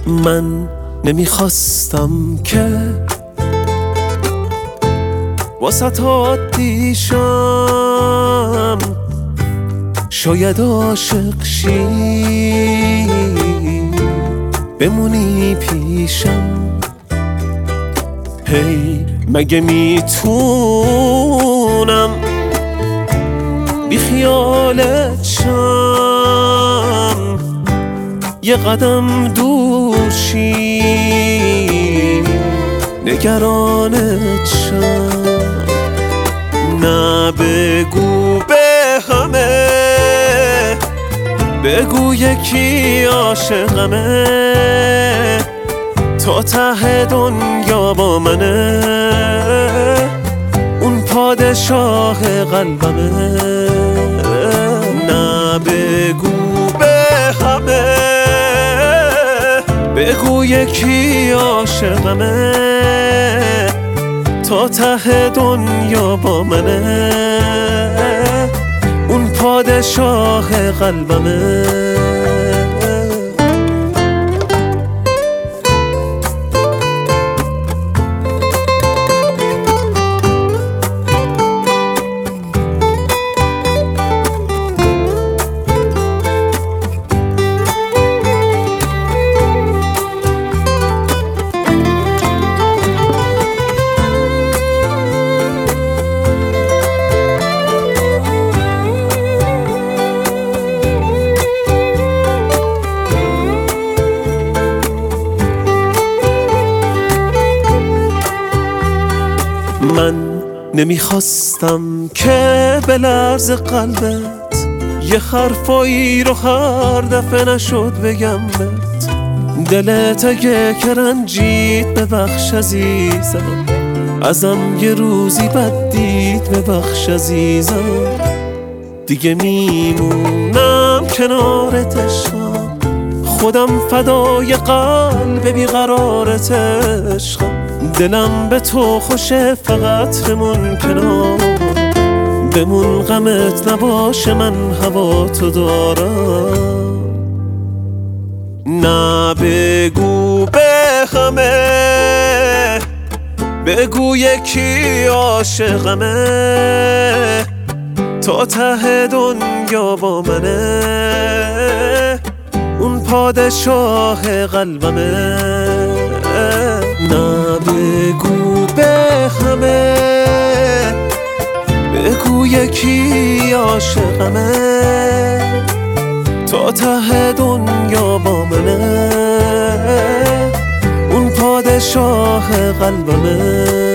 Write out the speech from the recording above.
من نمیخواستم که واسه عادی شم، شاید عاشق شی بمونی پیشم. هی مگه میتونم بی خیالت شم، یه قدم دور شی نگرانت شم. نه بگو به همه، بگو یکی عاشقمه، تا ته دنیا با منه، اون پادشاه قلبمه. نه بگو به همه، بگو یکی عاشقمه، تا ته دنیا با منه، اون پادشاه قلبمه. من نمیخواستم که بلرز قلبت یه حرفایی رو هر دفعه نشد بگم بهت. دلت اگه که رنجید ببخش عزیزم، ازم یه روزی بد دید ببخش عزیزم. دیگه میمونم کنارت عشقم، خودم فدای قلب بیقرارت عشقم. دلم به تو خوشه فقط بمون کنار، بمون غمت نباشه من هوا تو دارم. نه بگو به همه، بگو یکی عاشقمه، تا ته دنیا با منه، اون پادشاه قلبمه. نه بگو به همه، بگو یکی عاشقمه، تا ته دنیا با منه، اون پادشاه قلبمه.